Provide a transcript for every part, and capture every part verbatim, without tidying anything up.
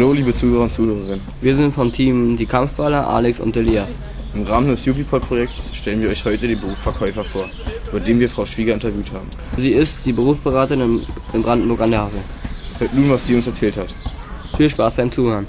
Hallo liebe Zuhörer und Zuhörerinnen. Wir sind vom Team Die Kampfballer, Alex und Elias. Im Rahmen des Jupipod-Projekts stellen wir euch heute den Beruf Verkäufer vor, über den wir Frau Schwieger interviewt haben. Sie ist die Berufsberaterin in Brandenburg an der Havel. Hört nun, was sie uns erzählt hat. Viel Spaß beim Zuhören.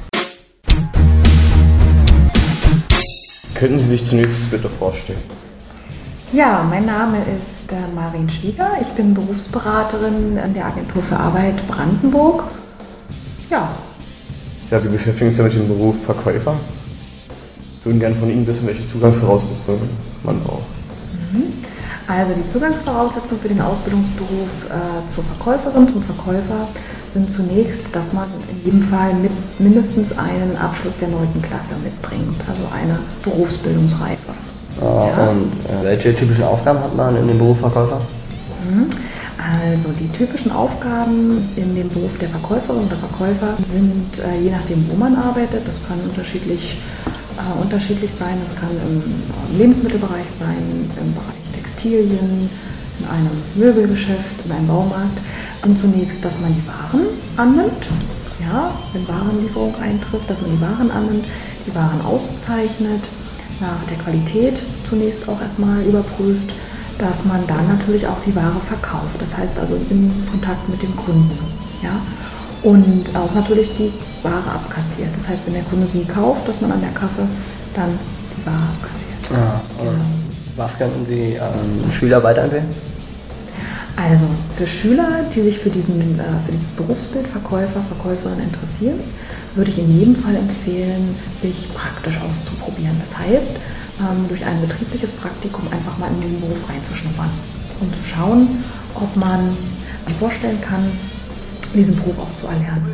Könnten Sie sich zunächst bitte vorstellen? Ja, mein Name ist äh, Marin Schwieger. Ich bin Berufsberaterin an der Agentur für Arbeit Brandenburg. Ja. Ja, wir beschäftigen uns ja mit dem Beruf Verkäufer. Wir würden gerne von Ihnen wissen, welche Zugangsvoraussetzungen man braucht. Also die Zugangsvoraussetzungen für den Ausbildungsberuf äh, zur Verkäuferin, zum Verkäufer sind zunächst, dass man in jedem Fall mit mindestens einen Abschluss der neunten Klasse mitbringt, also eine Berufsbildungsreife. Äh, ja. Und äh, welche typischen Aufgaben hat man in dem Beruf Verkäufer? Also die typischen Aufgaben in dem Beruf der Verkäuferin oder Verkäufer sind, äh, je nachdem wo man arbeitet, das kann unterschiedlich, äh, unterschiedlich sein, das kann im Lebensmittelbereich sein, im Bereich Textilien, in einem Möbelgeschäft, in einem Baumarkt. Und zunächst, dass man die Waren annimmt, ja, wenn Warenlieferung eintrifft, dass man die Waren annimmt, die Waren auszeichnet, nach der Qualität zunächst auch erstmal überprüft, dass man dann natürlich auch die Ware verkauft, das heißt also in Kontakt mit dem Kunden, ja, und auch natürlich die Ware abkassiert, das heißt, wenn der Kunde sie kauft, dass man an der Kasse dann die Ware abkassiert. Ja, genau. Was könnten Sie ähm, Schüler weiterempfehlen? Also für Schüler, die sich für, diesen, äh, für dieses Berufsbild Verkäufer, Verkäuferin interessieren, würde ich in jedem Fall empfehlen, sich praktisch auszuprobieren. Das heißt, ähm, durch ein betriebliches Praktikum einfach mal in diesen Beruf reinzuschnuppern und zu schauen, ob man sich vorstellen kann, diesen Beruf auch zu erlernen.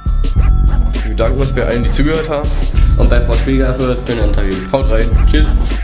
Wir bedanken uns bei allen, die zugehört haben. Und bei Frau Schwieger für das schöne Interview. Haut rein. Tschüss.